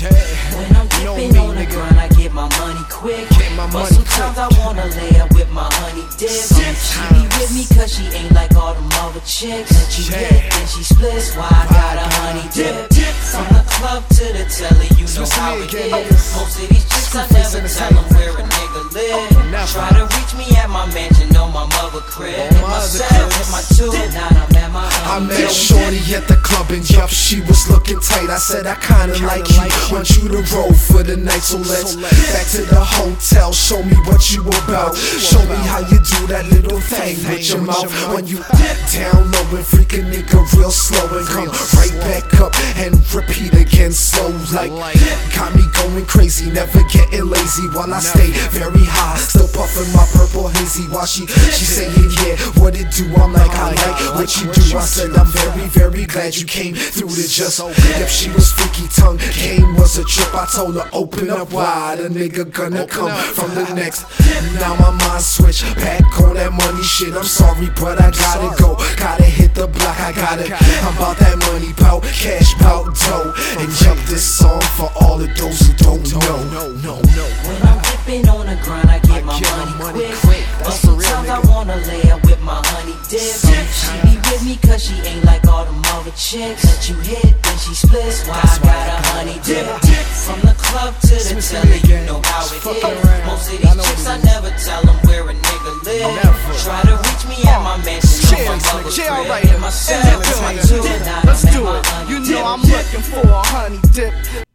When I'm dipping on the grind, I get my money quick. But sometimes I wanna lay up with my honey dip. She be with me cause she ain't like all them other chicks that you hit, then she splits. Why I got a honey dip? From the club to the telly, you know how it is. Most of these chicks I never tell them where a nigga live. Try to reach me at my mansion on my mother crib. Hit my set, hit my two, now I'm at my I met shorty at the club and yup, she was looking tight. I said I kinda like you, want you to roll for the night. So let's back to the hotel, show me what you about. Show me how you do that little thing with your mouth. When you dip down low and freak a nigga real slow, and come right back up and repeat again slow. Like, got me going crazy, never getting lazy while I stay very high. Still puffing my purple hazy while she saying yeah, what it do? I'm like, I like what you do. I said I'm very, very glad you came through to just if she was freaky tongue game was a trip. I told her open up wide, a nigga gonna come from the next. Now my mind switch back on that money shit. I'm sorry but I gotta go, gotta hit the block. I'm about that money, pout, cash, pout, dough. And jump this song for all of those who don't know. When I'm dipping on the grind, I get my money quick. But sometimes I wanna lay up with my honey dip. She be with me cause she ain't like all them other chicks that you hit, then she splits. Why I got a honey dip? From the club to the telly, you know how it is. Most of these chicks I never tell them where a nigga live. Try to reach me at my mansion on my mother crib. Hit my set, hit my two, now I'm at my honey dip. You know I'm looking for a honey dip.